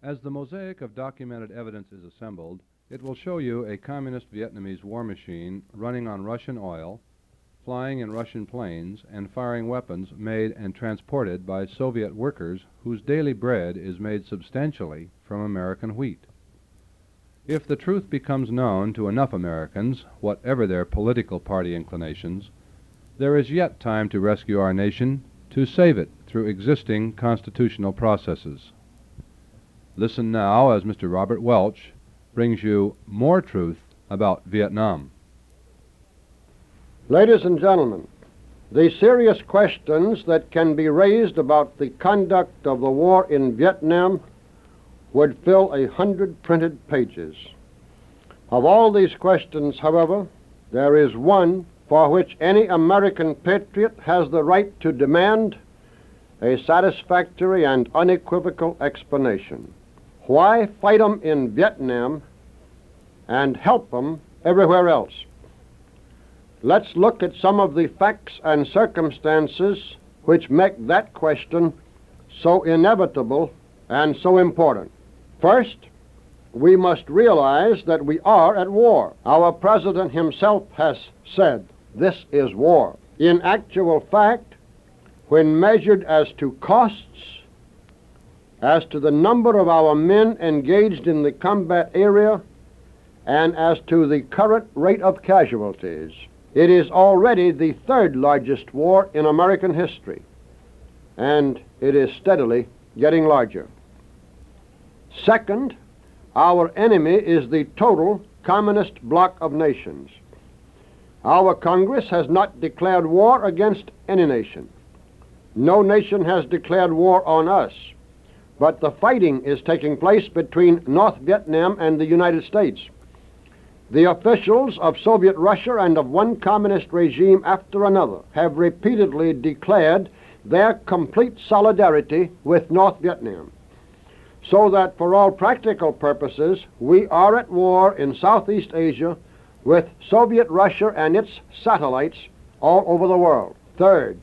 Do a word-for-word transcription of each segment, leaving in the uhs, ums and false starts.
As the mosaic of documented evidence is assembled, it will show you a communist Vietnamese war machine running on Russian oil, flying in Russian planes, and firing weapons made and transported by Soviet workers whose daily bread is made substantially from American wheat. If the truth becomes known to enough Americans, whatever their political party inclinations, there is yet time to rescue our nation, to save it through existing constitutional processes. Listen now as Mister Robert Welch brings you more truth about Vietnam. Ladies and gentlemen, the serious questions that can be raised about the conduct of the war in Vietnam would fill a hundred printed pages. Of all these questions, however, there is one for which any American patriot has the right to demand a satisfactory and unequivocal explanation. Why fight 'em in Vietnam and help 'em everywhere else? Let's look at some of the facts and circumstances which make that question so inevitable and so important. First, we must realize that we are at war. Our president himself has said, this is war. In actual fact, when measured as to costs, as to the number of our men engaged in the combat area, and as to the current rate of casualties, it is already the third largest war in American history, and it is steadily getting larger. Second, our enemy is the total communist bloc of nations. Our Congress has not declared war against any nation. No nation has declared war on us, but the fighting is taking place between North Vietnam and the United States. The officials of Soviet Russia and of one communist regime after another have repeatedly declared their complete solidarity with North Vietnam, so that for all practical purposes, we are at war in Southeast Asia with Soviet Russia and its satellites all over the world. Third,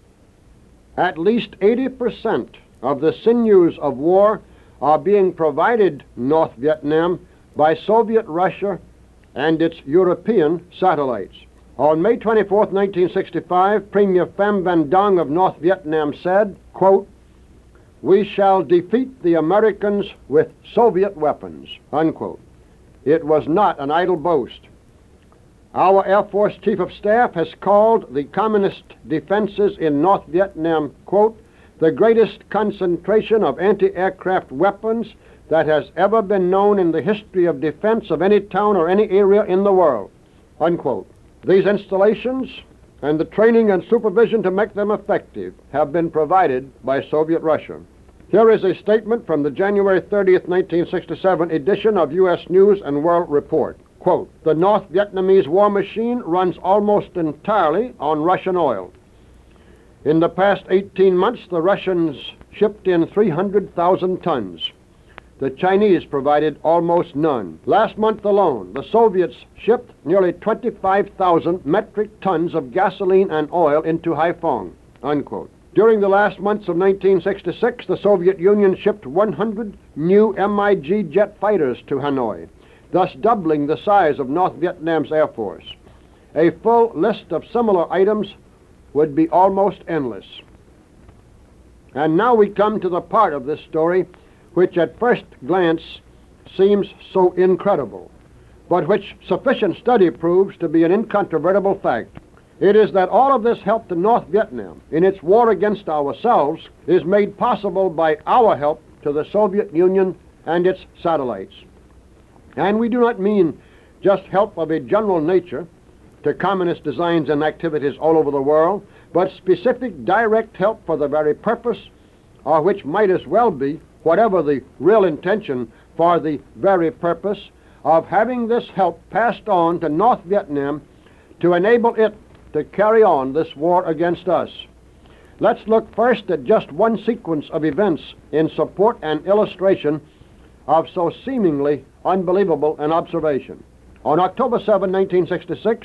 at least eighty percent of the sinews of war are being provided North Vietnam by Soviet Russia and its European satellites. On May twenty-fourth, nineteen sixty-five, Premier Pham Van Dong of North Vietnam said, quote, "We shall defeat the Americans with Soviet weapons," unquote. It was not an idle boast. Our Air Force Chief of Staff has called the communist defenses in North Vietnam, quote, "the greatest concentration of anti-aircraft weapons that has ever been known in the history of defense of any town or any area in the world," unquote. These installations and the training and supervision to make them effective have been provided by Soviet Russia. Here is a statement from the January thirtieth, nineteen sixty-seven edition of U S News and World Report. Quote, "The North Vietnamese war machine runs almost entirely on Russian oil. In the past eighteen months, the Russians shipped in three hundred thousand tons. The Chinese provided almost none. Last month alone, the Soviets shipped nearly twenty-five thousand metric tons of gasoline and oil into Haiphong," unquote. During the last months of nineteen sixty-six, the Soviet Union shipped one hundred new M I G jet fighters to Hanoi, thus doubling the size of North Vietnam's Air Force. A full list of similar items would be almost endless. And now we come to the part of this story which at first glance seems so incredible, but which sufficient study proves to be an incontrovertible fact. It is that all of this help to North Vietnam in its war against ourselves is made possible by our help to the Soviet Union and its satellites. And we do not mean just help of a general nature to communist designs and activities all over the world, but specific direct help for the very purpose, or which might as well be, whatever the real intention, for the very purpose of having this help passed on to North Vietnam to enable it to carry on this war against us. Let's look first at just one sequence of events in support and illustration of so seemingly unbelievable an observation. On October seventh, nineteen sixty-six,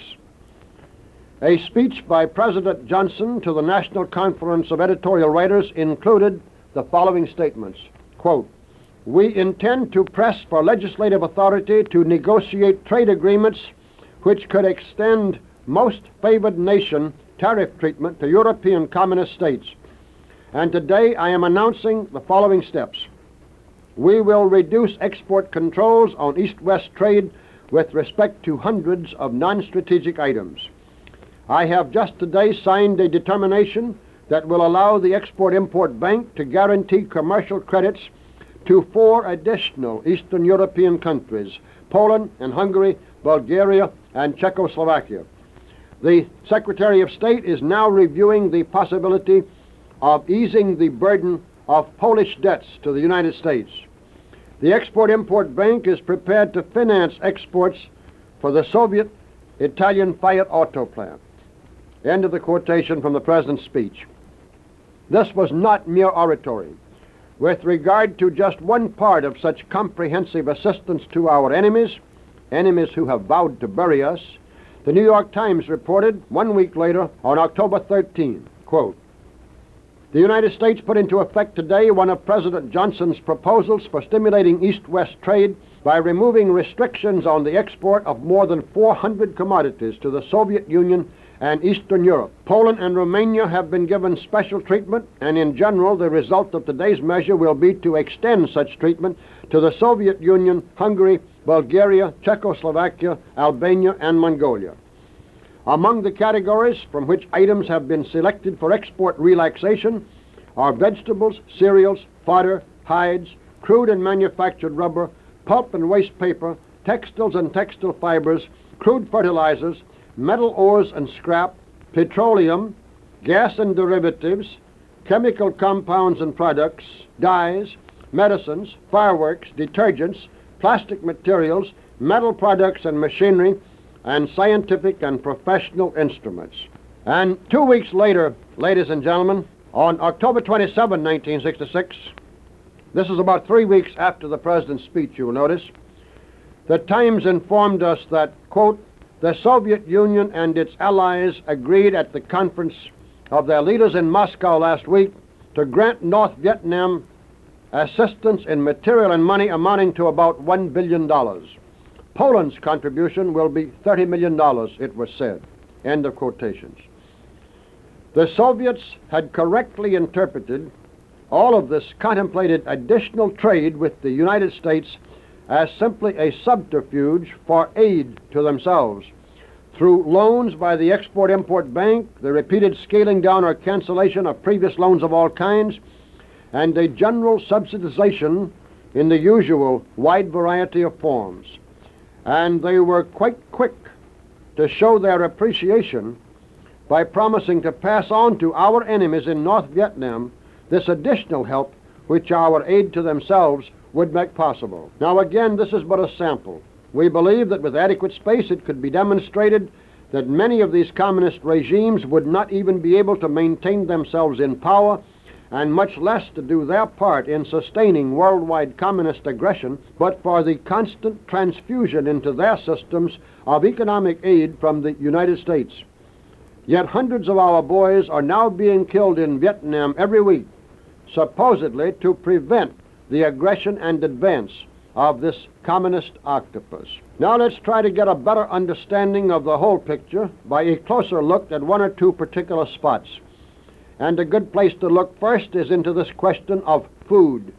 a speech by President Johnson to the National Conference of Editorial Writers included the following statements. Quote, we intend to press for legislative authority to negotiate trade agreements which could extend most favored nation tariff treatment to European communist states. And today I am announcing the following steps. We will reduce export controls on East-West trade with respect to hundreds of non-strategic items. I have just today signed a determination that will allow the Export-Import Bank to guarantee commercial credits to four additional Eastern European countries, Poland and Hungary, Bulgaria, and Czechoslovakia. The Secretary of State is now reviewing the possibility of easing the burden of Polish debts to the United States. The Export-Import Bank is prepared to finance exports for the Soviet Italian Fiat auto plant. End of the quotation from the President's speech. This was not mere oratory. With regard to just one part of such comprehensive assistance to our enemies, enemies who have vowed to bury us, the New York Times reported one week later on October thirteenth, quote, "The United States put into effect today one of President Johnson's proposals for stimulating East-West trade by removing restrictions on the export of more than four hundred commodities to the Soviet Union and Eastern Europe. Poland and Romania have been given special treatment, and in general the result of today's measure will be to extend such treatment to the Soviet Union, Hungary, Bulgaria, Czechoslovakia, Albania, and Mongolia. Among the categories from which items have been selected for export relaxation are vegetables, cereals, fodder, hides, crude and manufactured rubber, pulp and waste paper, textiles and textile fibers, crude fertilizers, metal ores and scrap, petroleum, gas and derivatives, chemical compounds and products, dyes, medicines, fireworks, detergents, plastic materials, metal products and machinery, and scientific and professional instruments." And two weeks later, ladies and gentlemen, on October twenty-seventh, nineteen sixty-six, this is about three weeks after the President's speech, you will notice, the Times informed us that, quote, "The Soviet Union and its allies agreed at the conference of their leaders in Moscow last week to grant North Vietnam assistance in material and money amounting to about one billion dollars. Poland's contribution will be thirty million dollars, it was said." End of quotations. The Soviets had correctly interpreted all of this contemplated additional trade with the United States as simply a subterfuge for aid to themselves. Through loans by the Export-Import Bank, the repeated scaling down or cancellation of previous loans of all kinds, and a general subsidization in the usual wide variety of forms. And they were quite quick to show their appreciation by promising to pass on to our enemies in North Vietnam this additional help which our aid to themselves would make possible. Now again, this is but a sample. We believe that with adequate space it could be demonstrated that many of these communist regimes would not even be able to maintain themselves in power, and much less to do their part in sustaining worldwide communist aggression, but for the constant transfusion into their systems of economic aid from the United States. Yet hundreds of our boys are now being killed in Vietnam every week, supposedly to prevent the aggression and advance of this communist octopus. Now let's try to get a better understanding of the whole picture by a closer look at one or two particular spots. And a good place to look first is into this question of food.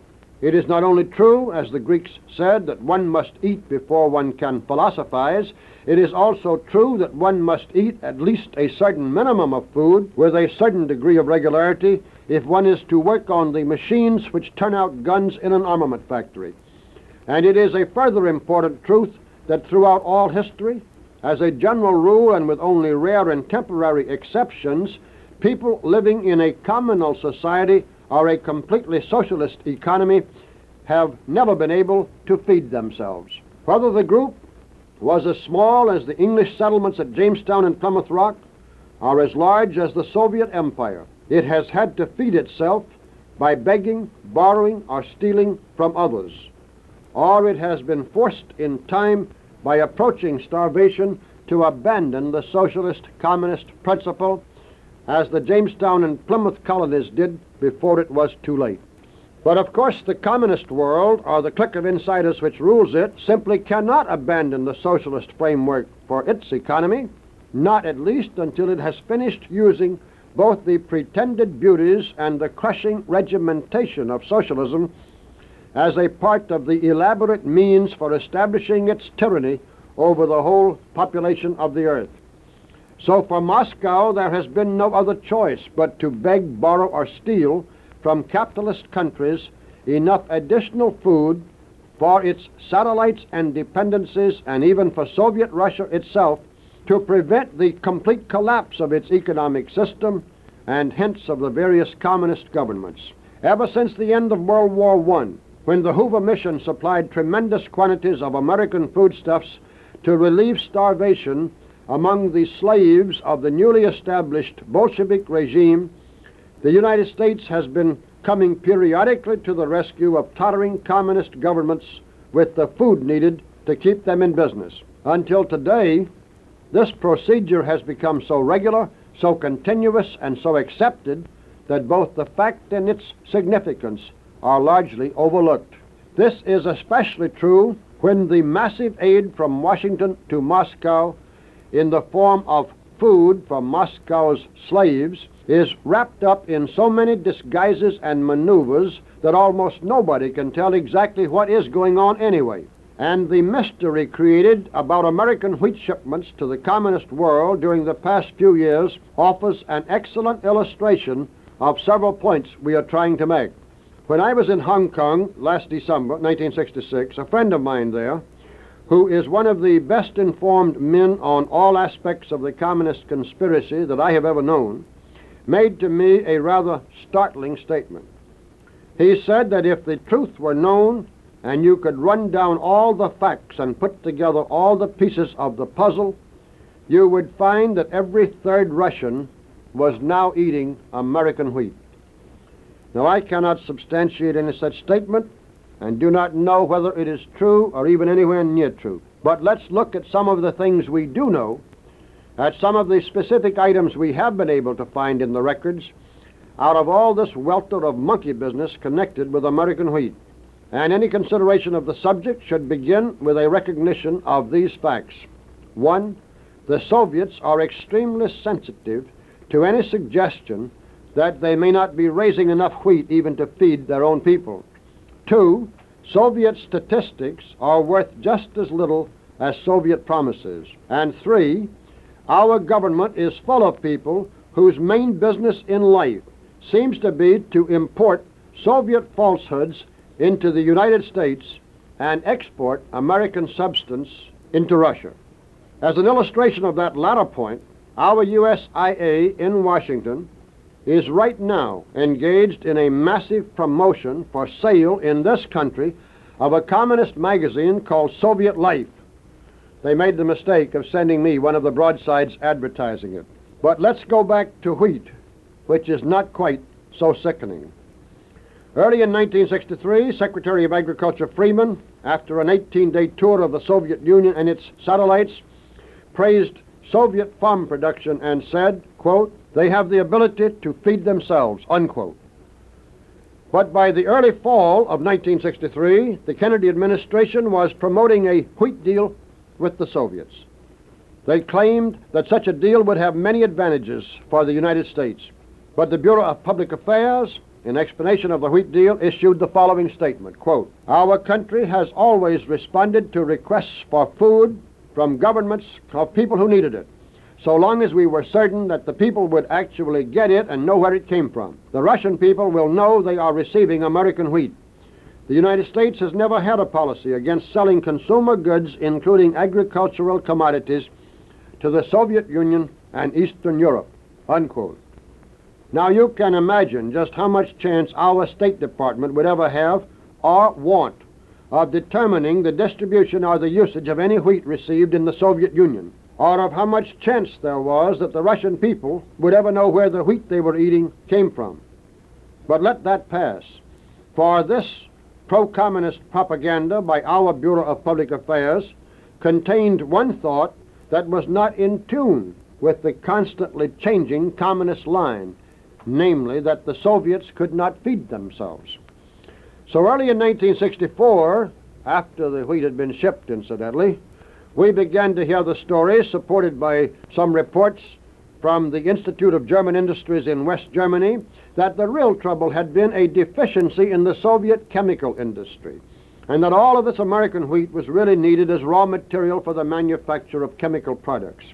It is not only true, as the Greeks said, that one must eat before one can philosophize, it is also true that one must eat at least a certain minimum of food with a certain degree of regularity if one is to work on the machines which turn out guns in an armament factory. And it is a further important truth that throughout all history, as a general rule and with only rare and temporary exceptions, people living in a communal society or a completely socialist economy have never been able to feed themselves. Whether the group was as small as the English settlements at Jamestown and Plymouth Rock, or as large as the Soviet Empire, it has had to feed itself by begging, borrowing, or stealing from others. Or it has been forced in time by approaching starvation to abandon the socialist communist principle, as the Jamestown and Plymouth colonies did before it was too late. But of course the communist world, or the clique of insiders which rules it, simply cannot abandon the socialist framework for its economy, not at least until it has finished using both the pretended beauties and the crushing regimentation of socialism as a part of the elaborate means for establishing its tyranny over the whole population of the earth. So for Moscow there has been no other choice but to beg, borrow, or steal from capitalist countries enough additional food for its satellites and dependencies, and even for Soviet Russia itself, to prevent the complete collapse of its economic system and hence of the various communist governments. Ever since the end of World War One, when the Hoover Mission supplied tremendous quantities of American foodstuffs to relieve starvation among the slaves of the newly established Bolshevik regime, the United States has been coming periodically to the rescue of tottering communist governments with the food needed to keep them in business. Until today, this procedure has become so regular, so continuous, and so accepted that both the fact and its significance are largely overlooked. This is especially true when the massive aid from Washington to Moscow in the form of food from Moscow's slaves is wrapped up in so many disguises and maneuvers that almost nobody can tell exactly what is going on anyway. And the mystery created about American wheat shipments to the communist world during the past few years offers an excellent illustration of several points we are trying to make. When I was in Hong Kong last December, nineteen sixty-six, a friend of mine there, who is one of the best informed men on all aspects of the communist conspiracy that I have ever known, made to me a rather startling statement. He said that if the truth were known and you could run down all the facts and put together all the pieces of the puzzle, you would find that every third Russian was now eating American wheat. Now, I cannot substantiate any such statement and do not know whether it is true or even anywhere near true. But let's look at some of the things we do know, at some of the specific items we have been able to find in the records out of all this welter of monkey business connected with American wheat. And any consideration of the subject should begin with a recognition of these facts. One, the Soviets are extremely sensitive to any suggestion that they may not be raising enough wheat even to feed their own people. Two, Soviet statistics are worth just as little as Soviet promises. And three, our government is full of people whose main business in life seems to be to import Soviet falsehoods into the United States and export American substance into Russia. As an illustration of that latter point, our U S I A in Washington is right now engaged in a massive promotion for sale in this country of a communist magazine called Soviet Life. They made the mistake of sending me one of the broadsides advertising it. But let's go back to wheat, which is not quite so sickening. Early in nineteen sixty-three, Secretary of Agriculture Freeman, after an eighteen-day tour of the Soviet Union and its satellites, praised Soviet farm production and said, quote, "They have the ability to feed themselves," unquote. But by the early fall of nineteen sixty-three, the Kennedy administration was promoting a wheat deal with the Soviets. They claimed that such a deal would have many advantages for the United States. But the Bureau of Public Affairs, in explanation of the wheat deal, issued the following statement, quote, "Our country has always responded to requests for food from governments of people who needed it, so long as we were certain that the people would actually get it and know where it came from. The Russian people will know they are receiving American wheat. The United States has never had a policy against selling consumer goods, including agricultural commodities, to the Soviet Union and Eastern Europe," unquote. Now you can imagine just how much chance our State Department would ever have or want of determining the distribution or the usage of any wheat received in the Soviet Union, or of how much chance there was that the Russian people would ever know where the wheat they were eating came from. But let that pass. For this pro-communist propaganda by our Bureau of Public Affairs contained one thought that was not in tune with the constantly changing communist line, namely that the Soviets could not feed themselves. So early in nineteen sixty-four, after the wheat had been shipped, incidentally, we began to hear the stories, supported by some reports from the Institute of German Industries in West Germany, that the real trouble had been a deficiency in the Soviet chemical industry, and that all of this American wheat was really needed as raw material for the manufacture of chemical products.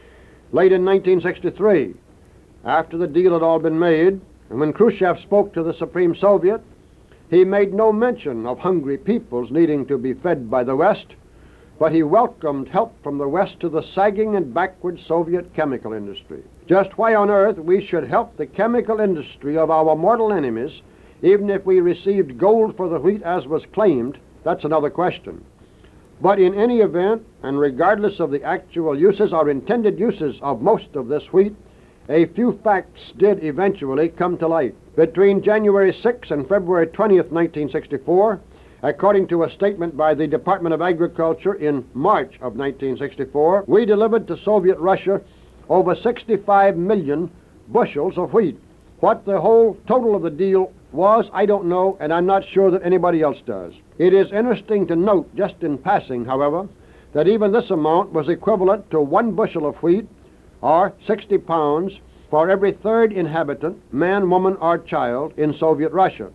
Late in nineteen sixty-three, after the deal had all been made, and when Khrushchev spoke to the Supreme Soviet, he made no mention of hungry peoples needing to be fed by the West, but he welcomed help from the West to the sagging and backward Soviet chemical industry. Just why on earth we should help the chemical industry of our mortal enemies, even if we received gold for the wheat as was claimed, that's another question. But in any event, and regardless of the actual uses or intended uses of most of this wheat, a few facts did eventually come to light. Between January sixth and February twentieth, nineteen sixty-four, according to a statement by the Department of Agriculture in March of nineteen sixty-four, we delivered to Soviet Russia over sixty-five million bushels of wheat. What the whole total of the deal was, I don't know, and I'm not sure that anybody else does. It is interesting to note, just in passing, however, that even this amount was equivalent to one bushel of wheat, or sixty pounds, for every third inhabitant, man, woman, or child, in Soviet Russia.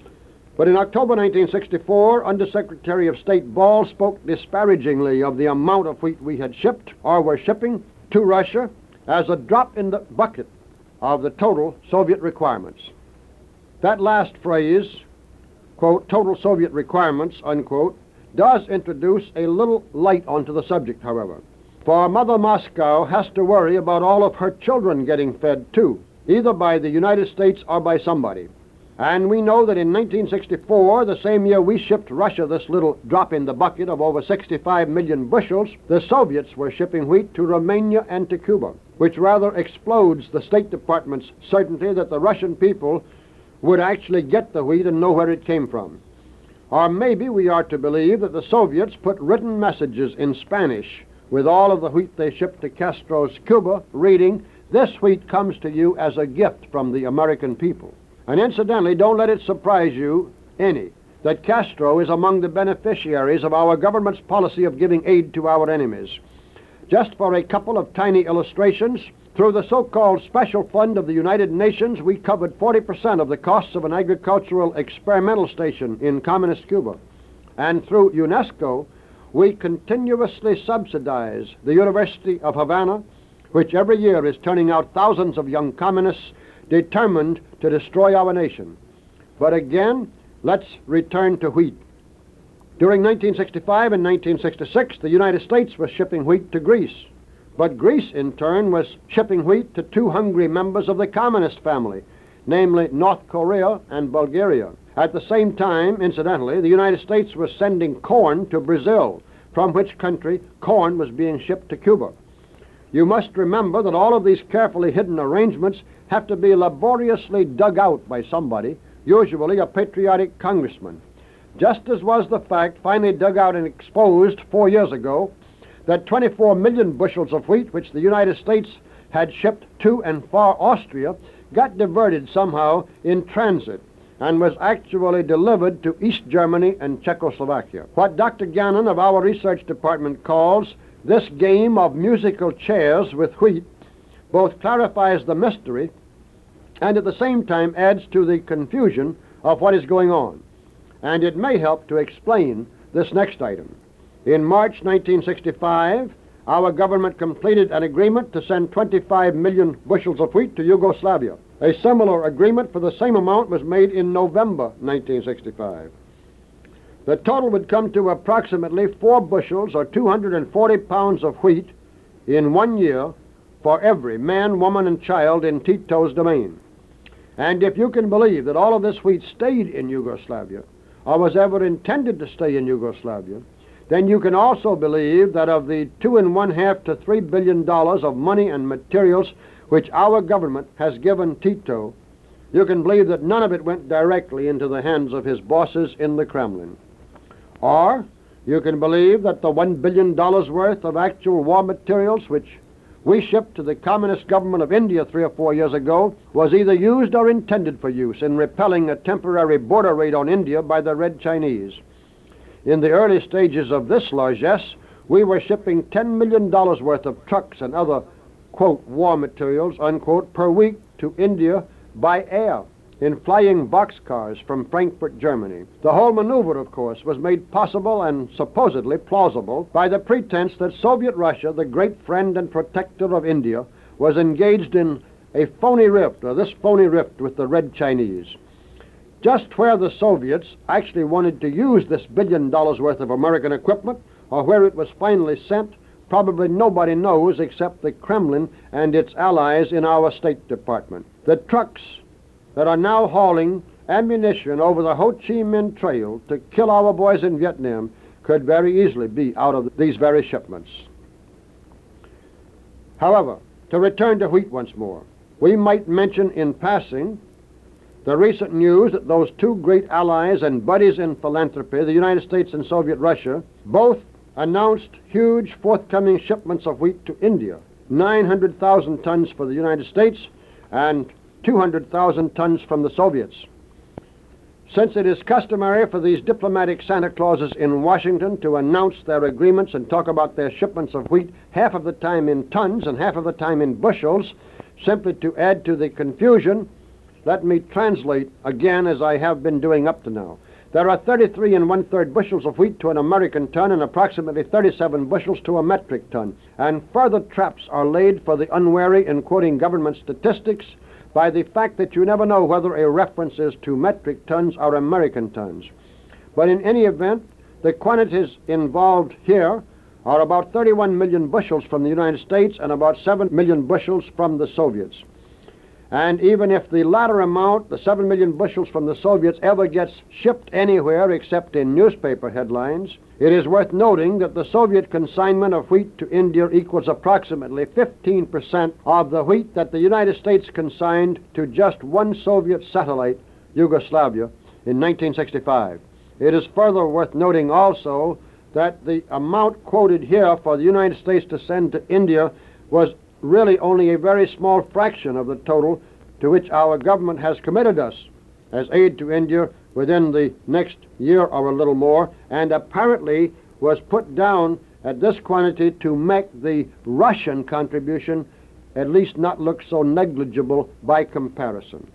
But in October nineteen sixty-four, Undersecretary of State Ball spoke disparagingly of the amount of wheat we had shipped, or were shipping, to Russia as a drop in the bucket of the total Soviet requirements. That last phrase, quote, total Soviet requirements, unquote, does introduce a little light onto the subject, however. For Mother Moscow has to worry about all of her children getting fed too, either by the United States or by somebody. And we know that in nineteen sixty-four, the same year we shipped Russia this little drop in the bucket of over sixty-five million bushels, the Soviets were shipping wheat to Romania and to Cuba, which rather explodes the State Department's certainty that the Russian people would actually get the wheat and know where it came from. Or maybe we are to believe that the Soviets put written messages in Spanish with all of the wheat they shipped to Castro's Cuba, reading, "This wheat comes to you as a gift from the American people." And incidentally, don't let it surprise you any that Castro is among the beneficiaries of our government's policy of giving aid to our enemies. Just for a couple of tiny illustrations, through the so-called Special Fund of the United Nations, we covered forty percent of the costs of an agricultural experimental station in communist Cuba. And through UNESCO, we continuously subsidize the University of Havana, which every year is turning out thousands of young communists determined to destroy our nation. But again, let's return to wheat. During nineteen sixty-five and nineteen sixty-six, the United States was shipping wheat to Greece. But Greece, in turn, was shipping wheat to two hungry members of the communist family, namely North Korea and Bulgaria. At the same time, incidentally, the United States was sending corn to Brazil, from which country corn was being shipped to Cuba. You must remember that all of these carefully hidden arrangements have to be laboriously dug out by somebody, usually a patriotic congressman. Just as was the fact finally dug out and exposed four years ago that twenty-four million bushels of wheat, which the United States had shipped to and for Austria, got diverted somehow in transit and was actually delivered to East Germany and Czechoslovakia. What Doctor Gannon of our research department calls this game of musical chairs with wheat both clarifies the mystery and at the same time adds to the confusion of what is going on. And it may help to explain this next item. In March nineteen sixty-five, our government completed an agreement to send twenty-five million bushels of wheat to Yugoslavia. A similar agreement for the same amount was made in November nineteen sixty-five. The total would come to approximately four bushels or two hundred forty pounds of wheat in one year for every man, woman, and child in Tito's domain. And if you can believe that all of this wheat stayed in Yugoslavia, or was ever intended to stay in Yugoslavia, then you can also believe that of the two and one half to three billion dollars of money and materials which our government has given Tito, you can believe that none of it went directly into the hands of his bosses in the Kremlin. Or you can believe that the one billion dollars worth of actual war materials which we shipped to the Communist government of India three or four years ago was either used or intended for use in repelling a temporary border raid on India by the Red Chinese. In the early stages of this largesse, we were shipping ten million dollars worth of trucks and other, quote, war materials, unquote, per week to India by air in flying boxcars from Frankfurt, Germany. The whole maneuver, of course, was made possible and supposedly plausible by the pretense that Soviet Russia, the great friend and protector of India, was engaged in a phony rift, or this phony rift with the Red Chinese. Just where the Soviets actually wanted to use this billion dollars worth of American equipment, or where it was finally sent, probably nobody knows except the Kremlin and its allies in our State Department. The trucks that are now hauling ammunition over the Ho Chi Minh Trail to kill our boys in Vietnam could very easily be out of these very shipments. However, to return to wheat once more, we might mention in passing the recent news that those two great allies and buddies in philanthropy, the United States and Soviet Russia, both announced huge forthcoming shipments of wheat to India, nine hundred thousand tons for the United States and two hundred thousand tons from the Soviets. Since it is customary for these diplomatic Santa Clauses in Washington to announce their agreements and talk about their shipments of wheat half of the time in tons and half of the time in bushels, simply to add to the confusion, let me translate again as I have been doing up to now. There are thirty-three and one-third bushels of wheat to an American ton and approximately thirty-seven bushels to a metric ton. And further traps are laid for the unwary in quoting government statistics by the fact that you never know whether a reference is to metric tons or American tons. But in any event, the quantities involved here are about thirty-one million bushels from the United States and about seven million bushels from the Soviets. And even if the latter amount, the seven million bushels from the Soviets, ever gets shipped anywhere except in newspaper headlines, it is worth noting that the Soviet consignment of wheat to India equals approximately fifteen percent of the wheat that the United States consigned to just one Soviet satellite, Yugoslavia, in nineteen sixty-five. It is further worth noting also that the amount quoted here for the United States to send to India was really only a very small fraction of the total to which our government has committed us as aid to India within the next year or a little more, and apparently was put down at this quantity to make the Russian contribution at least not look so negligible by comparison.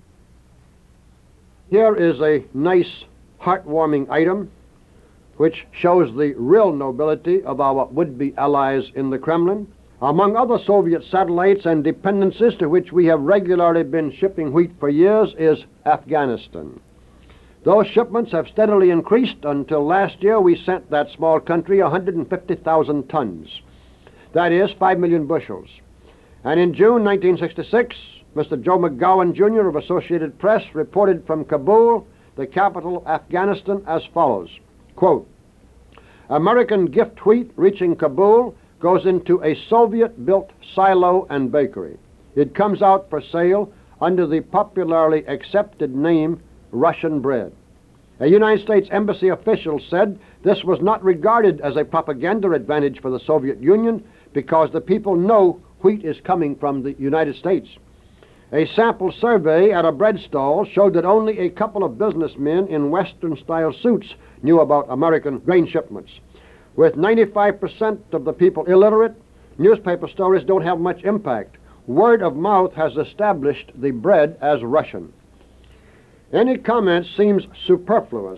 Here is a nice, heartwarming item which shows the real nobility of our would-be allies in the Kremlin. Among other Soviet satellites and dependencies to which we have regularly been shipping wheat for years is Afghanistan. Those shipments have steadily increased until last year we sent that small country one hundred fifty thousand tons. That is five million bushels. And in June nineteen sixty-six, Mister Joe McGowan, Junior of Associated Press reported from Kabul, the capital of Afghanistan, as follows, quote, American gift wheat reaching Kabul goes into a Soviet-built silo and bakery. It comes out for sale under the popularly accepted name Russian bread. A United States Embassy official said this was not regarded as a propaganda advantage for the Soviet Union because the people know wheat is coming from the United States. A sample survey at a bread stall showed that only a couple of businessmen in Western-style suits knew about American grain shipments. With ninety-five percent of the people illiterate, newspaper stories don't have much impact. Word of mouth has established the bread as Russian. Any comment seems superfluous,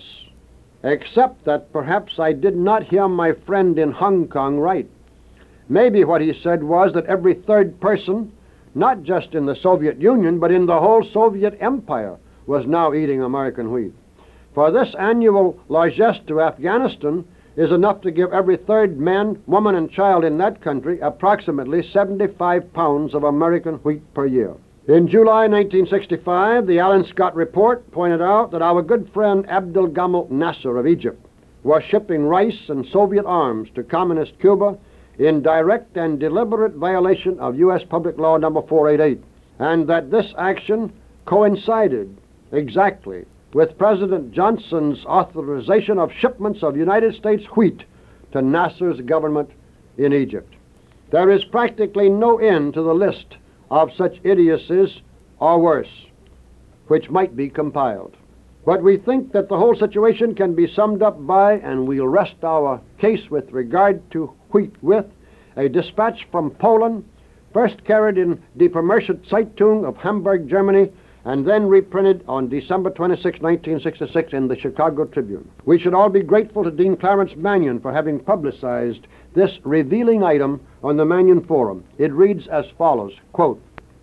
except that perhaps I did not hear my friend in Hong Kong right. Maybe what he said was that every third person, not just in the Soviet Union, but in the whole Soviet Empire, was now eating American wheat. For this annual largesse to Afghanistan is enough to give every third man, woman, and child in that country approximately seventy-five pounds of American wheat per year. In July nineteen sixty-five, the Alan Scott Report pointed out that our good friend Abdel Gamal Nasser of Egypt was shipping rice and Soviet arms to communist Cuba in direct and deliberate violation of U S Public Law number four eighty-eight, and that this action coincided exactly with President Johnson's authorization of shipments of United States wheat to Nasser's government in Egypt. There is practically no end to the list of such idiocies or worse, which might be compiled. But we think that the whole situation can be summed up by, and we'll rest our case with regard to wheat with, a dispatch from Poland, first carried in Die Vermerkte Zeitung of Hamburg, Germany, and then reprinted on December twenty-sixth, nineteen sixty-six in the Chicago Tribune. We should all be grateful to Dean Clarence Mannion for having publicized this revealing item on the Mannion Forum. It reads as follows, quote,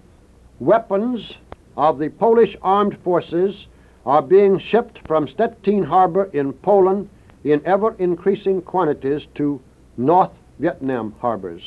"Weapons of the Polish armed forces are being shipped from Stettin Harbor in Poland in ever-increasing quantities to North Vietnam harbors.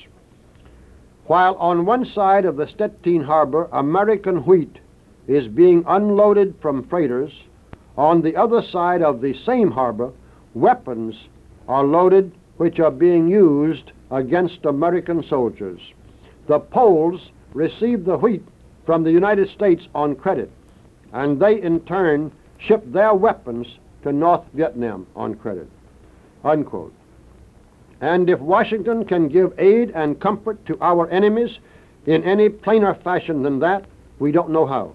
While on one side of the Stettin Harbor, American wheat is being unloaded from freighters, on the other side of the same harbor, weapons are loaded which are being used against American soldiers. The Poles receive the wheat from the United States on credit, and they in turn ship their weapons to North Vietnam on credit," unquote. And if Washington can give aid and comfort to our enemies in any plainer fashion than that, we don't know how.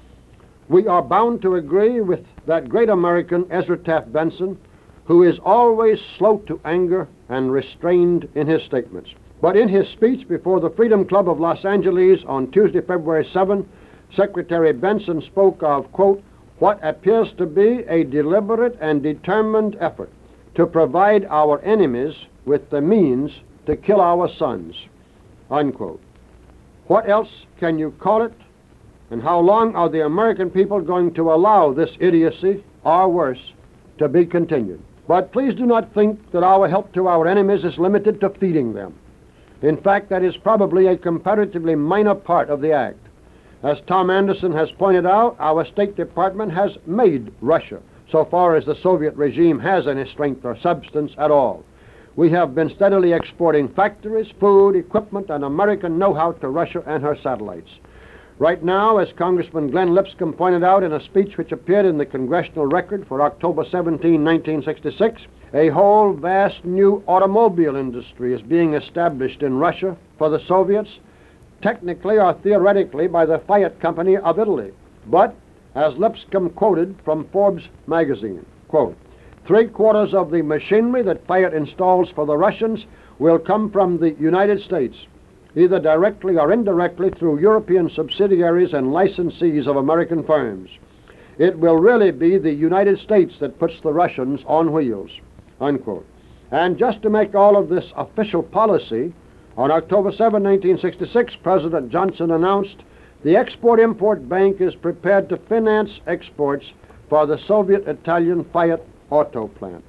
We are bound to agree with that great American Ezra Taft Benson, who is always slow to anger and restrained in his statements. But in his speech before the Freedom Club of Los Angeles on Tuesday, February seventh, Secretary Benson spoke of, quote, "what appears to be a deliberate and determined effort to provide our enemies with the means to kill our sons," unquote. What else can you call it? And how long are the American people going to allow this idiocy, or worse, to be continued? But please do not think that our help to our enemies is limited to feeding them. In fact, that is probably a comparatively minor part of the act. As Tom Anderson has pointed out, our State Department has made Russia, so far as the Soviet regime has any strength or substance at all. We have been steadily exporting factories, food, equipment, and American know-how to Russia and her satellites. Right now, as Congressman Glenn Lipscomb pointed out in a speech which appeared in the Congressional Record for October seventeenth, nineteen sixty-six, a whole vast new automobile industry is being established in Russia for the Soviets, technically or theoretically by the Fiat Company of Italy. But, as Lipscomb quoted from Forbes magazine, quote, "Three-quarters of the machinery that Fiat installs for the Russians will come from the United States, either directly or indirectly through European subsidiaries and licensees of American firms. It will really be the United States that puts the Russians on wheels," unquote. And just to make all of this official policy, on October seventh, nineteen sixty-six, President Johnson announced the Export-Import Bank is prepared to finance exports for the Soviet-Italian Fiat auto plant,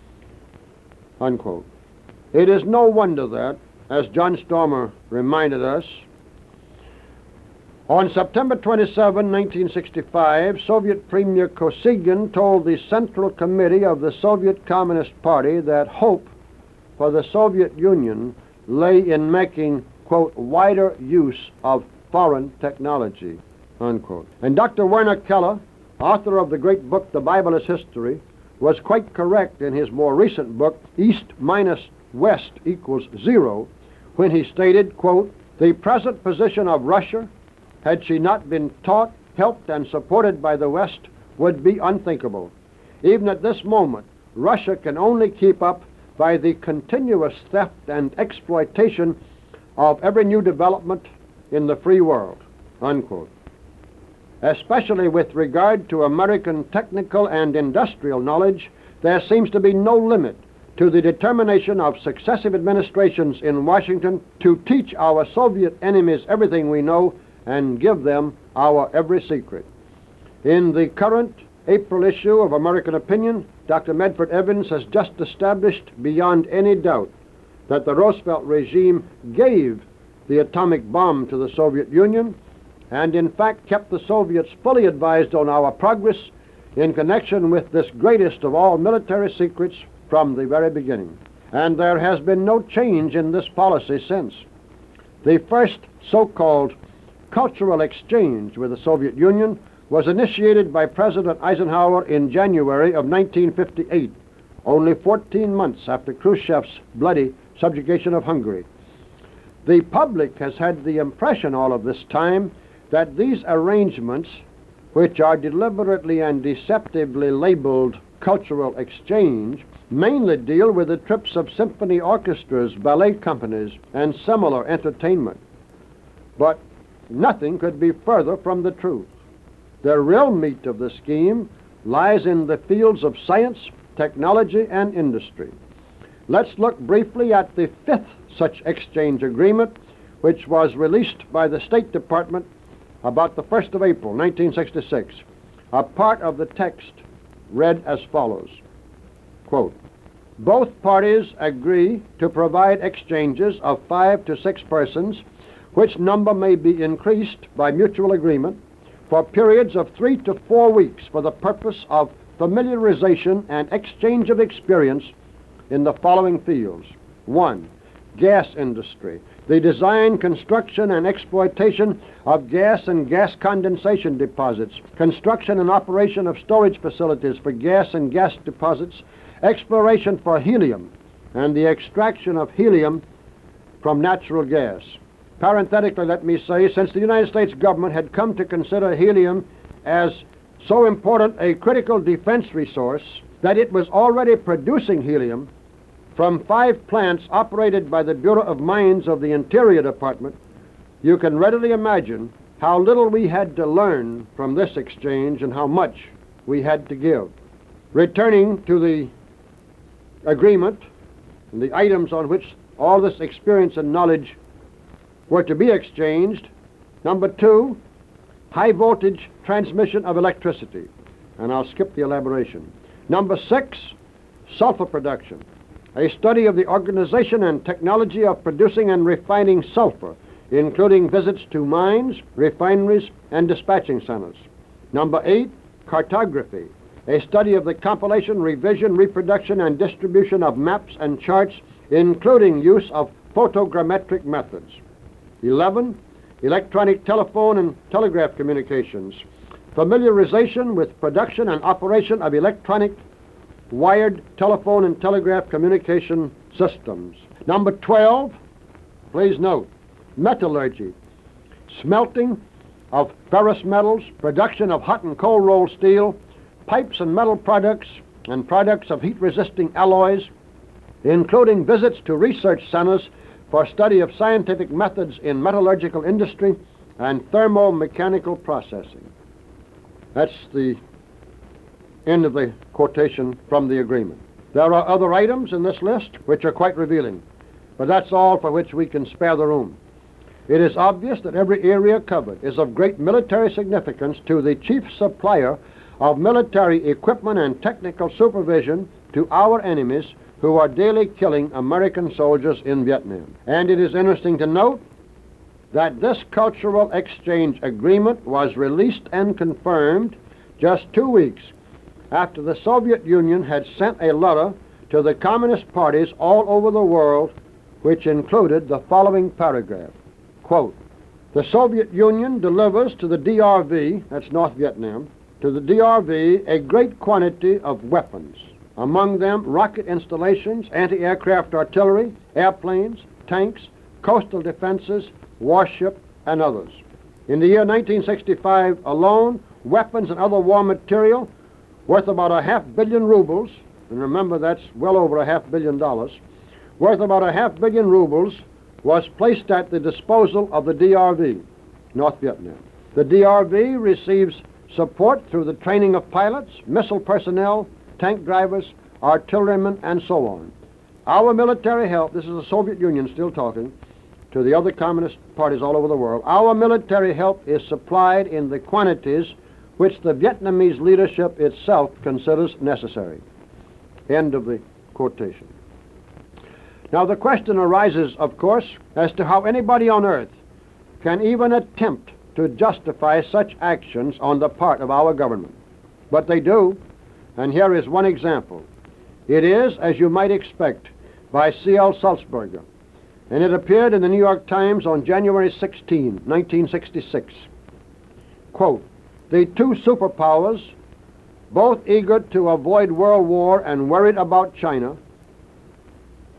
unquote. It is no wonder that, as John Stormer reminded us, on September twenty-seventh, nineteen sixty-five, Soviet Premier Kosygin told the Central Committee of the Soviet Communist Party that hope for the Soviet Union lay in making, quote, "wider use of foreign technology," unquote. And Doctor Werner Keller, author of the great book The Bible is History, was quite correct in his more recent book, East minus West equals zero, when he stated, quote, "The present position of Russia, had she not been taught, helped, and supported by the West, would be unthinkable. Even at this moment, Russia can only keep up by the continuous theft and exploitation of every new development in the free world," unquote. Especially with regard to American technical and industrial knowledge, there seems to be no limit to the determination of successive administrations in Washington to teach our Soviet enemies everything we know and give them our every secret. In the current April issue of American Opinion, Doctor Medford Evans has just established beyond any doubt that the Roosevelt regime gave the atomic bomb to the Soviet Union and in fact kept the Soviets fully advised on our progress in connection with this greatest of all military secrets from the very beginning. And there has been no change in this policy since. The first so-called cultural exchange with the Soviet Union was initiated by President Eisenhower in January of nineteen fifty-eight, only fourteen months after Khrushchev's bloody subjugation of Hungary. The public has had the impression all of this time that these arrangements, which are deliberately and deceptively labeled cultural exchange, mainly deal with the trips of symphony orchestras, ballet companies, and similar entertainment. But nothing could be further from the truth. The real meat of the scheme lies in the fields of science, technology, and industry. Let's look briefly at the fifth such exchange agreement, which was released by the State Department about the first of April, nineteen sixty-six. A part of the text read as follows, quote, both parties agree to provide exchanges of five to six persons, which number may be increased by mutual agreement, for periods of three to four weeks for the purpose of familiarization and exchange of experience in the following fields. One, gas industry. The design, construction, and exploitation of gas and gas condensation deposits, construction and operation of storage facilities for gas and gas deposits, exploration for helium, and the extraction of helium from natural gas. Parenthetically, let me say, since the United States government had come to consider helium as so important a critical defense resource that it was already producing helium from five plants operated by the Bureau of Mines of the Interior Department, you can readily imagine how little we had to learn from this exchange and how much we had to give. Returning to the agreement and the items on which all this experience and knowledge were to be exchanged, number two, high voltage transmission of electricity, and I'll skip the elaboration. Number six, sulfur production, a study of the organization and technology of producing and refining sulfur, including visits to mines, refineries, and dispatching centers. Number eight, cartography, a study of the compilation, revision, reproduction, and distribution of maps and charts, including use of photogrammetric methods. Eleven, electronic telephone and telegraph communications, familiarization with production and operation of electronic wired telephone and telegraph communication systems. Number twelve, please note, metallurgy, smelting of ferrous metals, production of hot and cold rolled steel, pipes and metal products, and products of heat-resisting alloys, including visits to research centers for study of scientific methods in metallurgical industry and thermomechanical processing. That's the end of the quotation from the agreement. There are other items in this list which are quite revealing, but that's all for which we can spare the room. It is obvious that every area covered is of great military significance to the chief supplier of military equipment and technical supervision to our enemies who are daily killing American soldiers in Vietnam. And it is interesting to note that this cultural exchange agreement was released and confirmed just two weeks after the Soviet Union had sent a letter to the communist parties all over the world, which included the following paragraph, quote, the Soviet Union delivers to the D R V, that's North Vietnam, to the D R V a great quantity of weapons, among them rocket installations, anti-aircraft artillery, airplanes, tanks, coastal defenses, warship, and others. In the year nineteen sixty-five alone, weapons and other war material worth about a half billion rubles, and remember that's well over a half billion dollars, worth about a half billion rubles was placed at the disposal of the D R V, North Vietnam. The D R V receives support through the training of pilots, missile personnel, tank drivers, artillerymen, and so on. Our military help, this is the Soviet Union still talking to the other communist parties all over the world, our military help is supplied in the quantities which the Vietnamese leadership itself considers necessary. End of the quotation. Now the question arises, of course, as to how anybody on earth can even attempt to justify such actions on the part of our government. But they do, and here is one example. It is, as you might expect, by C L Sulzberger, and it appeared in the New York Times on January sixteenth, nineteen sixty-six. Quote, the two superpowers, both eager to avoid world war and worried about China,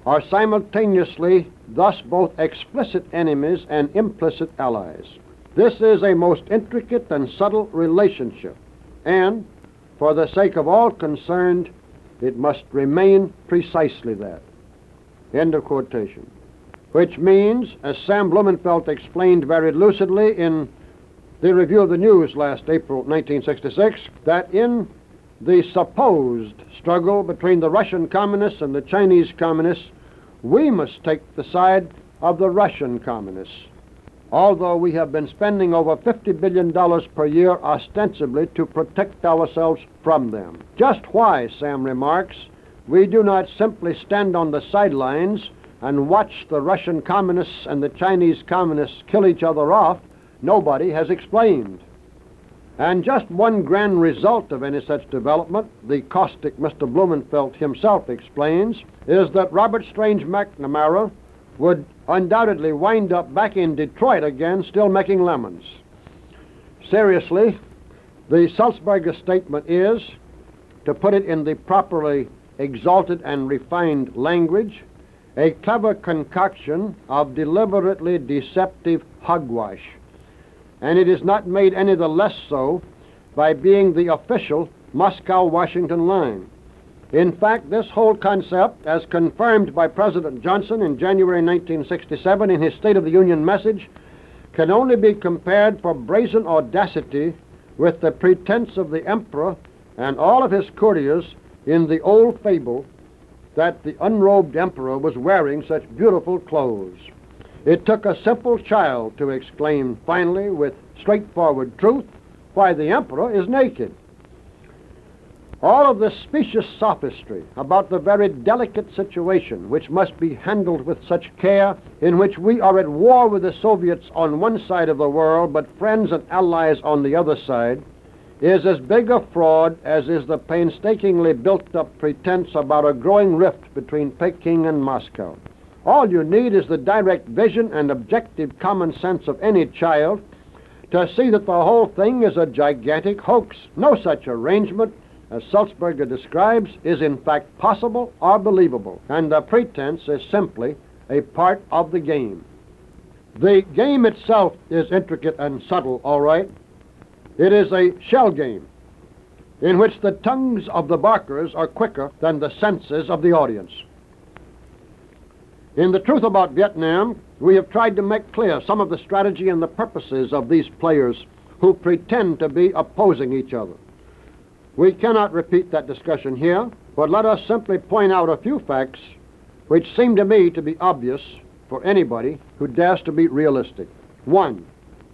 are simultaneously thus both explicit enemies and implicit allies. This is a most intricate and subtle relationship, and for the sake of all concerned, it must remain precisely that. End of quotation. Which means, as Sam Blumenfeld explained very lucidly in the Review of the News last April nineteen sixty-six, that in the supposed struggle between the Russian communists and the Chinese communists, we must take the side of the Russian communists, although we have been spending over fifty billion dollars per year ostensibly to protect ourselves from them. Just why, Sam remarks, we do not simply stand on the sidelines and watch the Russian communists and the Chinese communists kill each other off, nobody has explained. And just one grand result of any such development, the caustic Mister Blumenfeld himself explains, is that Robert Strange McNamara would undoubtedly wind up back in Detroit again, still making lemons. Seriously, the Sulzberger statement is, to put it in the properly exalted and refined language, a clever concoction of deliberately deceptive hogwash. And it is not made any the less so by being the official Moscow-Washington line. In fact, this whole concept, as confirmed by President Johnson in January nineteen sixty-seven in his State of the Union message, can only be compared for brazen audacity with the pretense of the emperor and all of his courtiers in the old fable that the unrobed emperor was wearing such beautiful clothes. It took a simple child to exclaim finally with straightforward truth, why, the emperor is naked. All of this specious sophistry about the very delicate situation which must be handled with such care, in which we are at war with the Soviets on one side of the world, but friends and allies on the other side, is as big a fraud as is the painstakingly built-up pretense about a growing rift between Peking and Moscow. All you need is the direct vision and objective common sense of any child to see that the whole thing is a gigantic hoax. No such arrangement, as Sulzberger describes, is in fact possible or believable, and the pretense is simply a part of the game. The game itself is intricate and subtle, all right. It is a shell game in which the tongues of the barkers are quicker than the senses of the audience. In The Truth About Vietnam, we have tried to make clear some of the strategy and the purposes of these players who pretend to be opposing each other. We cannot repeat that discussion here, but let us simply point out a few facts which seem to me to be obvious for anybody who dares to be realistic. One,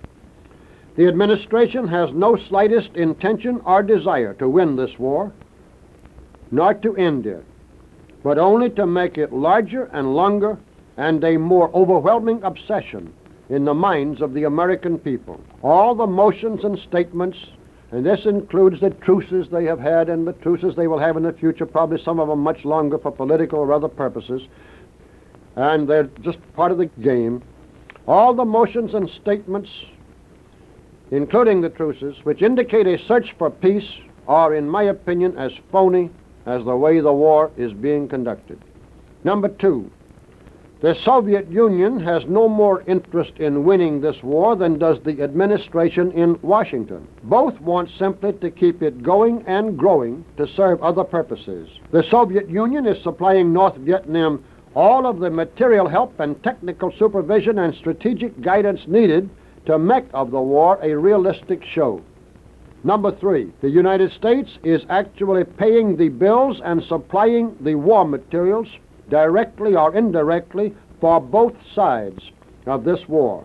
the administration has no slightest intention or desire to win this war, nor to end it, but only to make it larger and longer and a more overwhelming obsession in the minds of the American people. All the motions and statements, and this includes the truces they have had and the truces they will have in the future, probably some of them much longer for political or other purposes, and they're just part of the game. All the motions and statements, including the truces, which indicate a search for peace, are, in my opinion, as phony as the way the war is being conducted. Number two, the Soviet Union has no more interest in winning this war than does the administration in Washington. Both want simply to keep it going and growing to serve other purposes. The Soviet Union is supplying North Vietnam all of the material help and technical supervision and strategic guidance needed to make of the war a realistic show. Number three, the United States is actually paying the bills and supplying the war materials directly or indirectly for both sides of this war.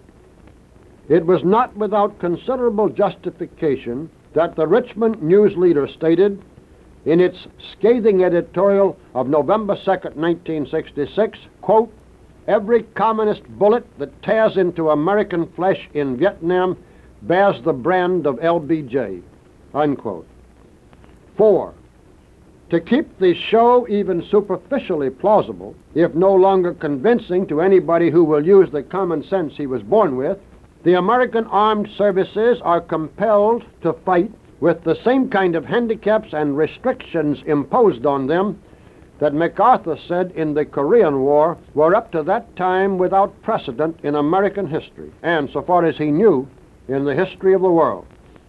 It was not without considerable justification that the Richmond News Leader stated in its scathing editorial of November second, nineteen sixty-six, quote, "Every communist bullet that tears into American flesh in Vietnam bears the brand of L B J, unquote. Four, to keep the show even superficially plausible, if no longer convincing to anybody who will use the common sense he was born with, the American armed services are compelled to fight with the same kind of handicaps and restrictions imposed on them that MacArthur said in the Korean War were up to that time without precedent in American history, and, so far as he knew, in the history of the world.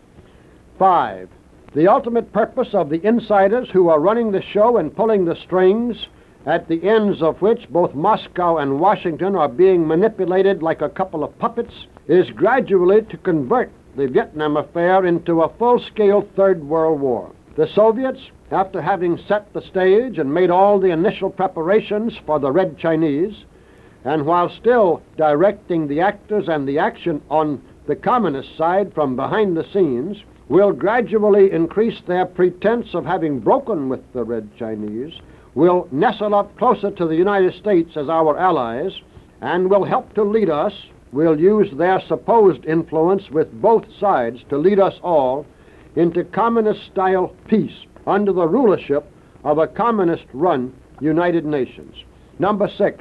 Five, the ultimate purpose of the insiders who are running the show and pulling the strings, at the ends of which both Moscow and Washington are being manipulated like a couple of puppets, is gradually to convert the Vietnam affair into a full-scale Third World War. The Soviets, after having set the stage and made all the initial preparations for the Red Chinese, and while still directing the actors and the action on the communist side from behind the scenes, will gradually increase their pretense of having broken with the Red Chinese, will nestle up closer to the United States as our allies, and will help to lead us, will use their supposed influence with both sides to lead us all into communist-style peace under the rulership of a communist-run United Nations. Number six,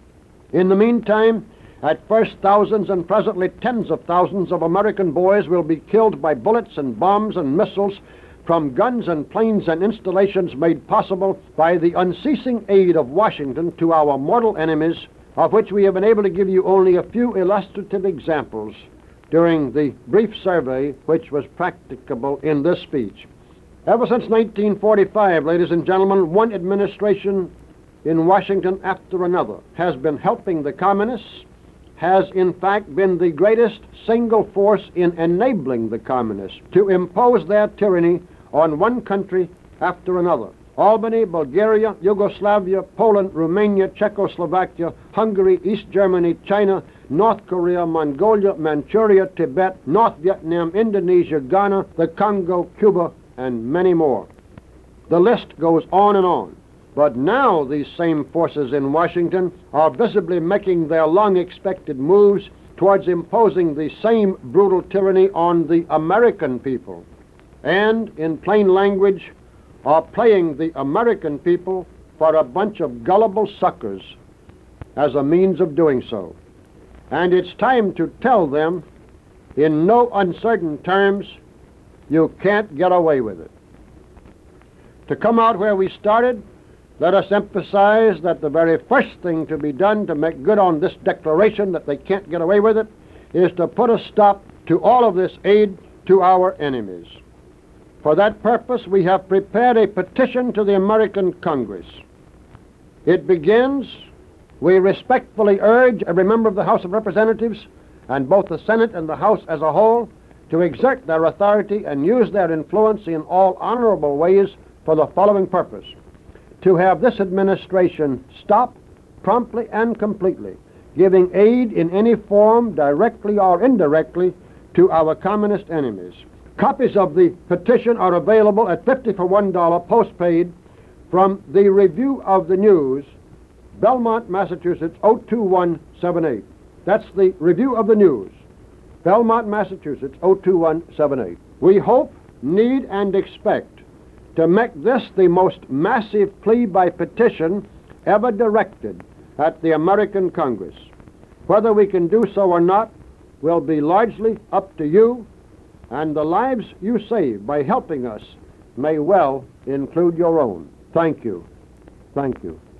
in the meantime, at first thousands and presently tens of thousands of American boys will be killed by bullets and bombs and missiles from guns and planes and installations made possible by the unceasing aid of Washington to our mortal enemies, of which we have been able to give you only a few illustrative examples during the brief survey which was practicable in this speech. Ever since nineteen forty-five, ladies and gentlemen, one administration in Washington after another has been helping the communists, has in fact been the greatest single force in enabling the communists to impose their tyranny on one country after another. Albany, Bulgaria, Yugoslavia, Poland, Romania, Czechoslovakia, Hungary, East Germany, China, North Korea, Mongolia, Manchuria, Tibet, North Vietnam, Indonesia, Ghana, the Congo, Cuba, and many more. The list goes on and on. But now these same forces in Washington are visibly making their long-expected moves towards imposing the same brutal tyranny on the American people, and, in plain language, are playing the American people for a bunch of gullible suckers as a means of doing so. And it's time to tell them, in no uncertain terms, you can't get away with it. To come out where we started, let us emphasize that the very first thing to be done to make good on this declaration that they can't get away with it is to put a stop to all of this aid to our enemies. For that purpose, we have prepared a petition to the American Congress. It begins, we respectfully urge every member of the House of Representatives and both the Senate and the House as a whole to exert their authority and use their influence in all honorable ways for the following purpose: to have this administration stop promptly and completely giving aid in any form, directly or indirectly, to our communist enemies. Copies of the petition are available at fifty for one dollar postpaid from the Review of the News, Belmont, Massachusetts, oh two one seven eight. That's the Review of the News, Belmont, Massachusetts, oh two one seven eight. We hope, need, and expect to make this the most massive plea by petition ever directed at the American Congress. Whether we can do so or not will be largely up to you, and the lives you save by helping us may well include your own. Thank you. Thank you.